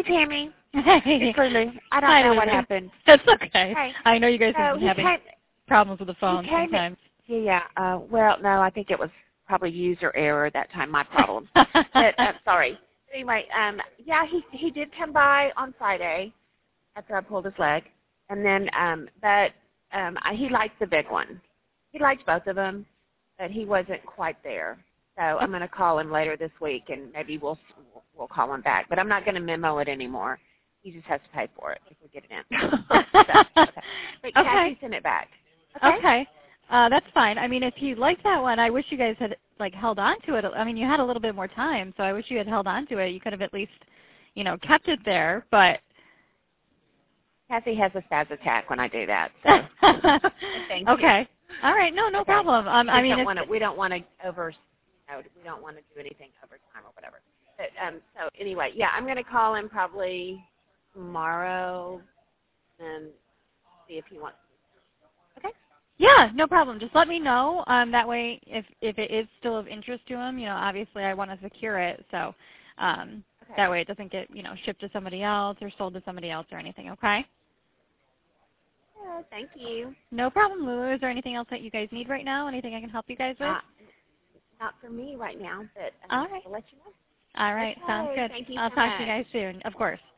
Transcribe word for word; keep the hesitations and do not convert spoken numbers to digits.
Tammy. Hey. It's Lulu. I don't Hi, know Lulu. what happened. That's okay. Hey. I know you guys have So been having came, problems with the phone came, sometimes. Yeah, yeah. Uh, well, no, I think it was probably user error that time, my problem. but uh, sorry. Anyway, um, yeah, he he did come by on Friday after I pulled his leg, and then um, but um, I, he liked the big one. He liked both of them, but he wasn't quite there. So I'm going to call him later this week, and maybe we'll we'll call him back. But I'm not going to memo it anymore. He just has to pay for it if we get it in. so, okay. But Okay. Kathy sent it back. Okay. Okay. Uh, that's fine. I mean, if you like that one, I wish you guys had like held on to it. I mean, you had a little bit more time, so I wish you had held on to it. You could have at least, you know, kept it there. But Kathy has a spaz attack when I do that. So. Thank you. Okay. All right. No, no okay. problem. Um, we I mean, don't if, wanna, we don't want to over, you know, we don't want to do anything overtime or whatever. But um, so anyway, yeah, I'm going to call him probably tomorrow and see if he wants. Okay. Yeah, no problem. Just let me know. Um, that way, if if it is still of interest to him, you know, obviously I want to secure it, so um, okay. that way it doesn't get, you know, shipped to somebody else or sold to somebody else or anything. Okay. Yeah, thank you. No problem, Lulu. Is there anything else that you guys need right now? Anything I can help you guys with? Not, not for me right now, but um, All right. I'll let you know. All right. Okay, Sounds good. thank you I'll so talk much. to you guys soon. Of course.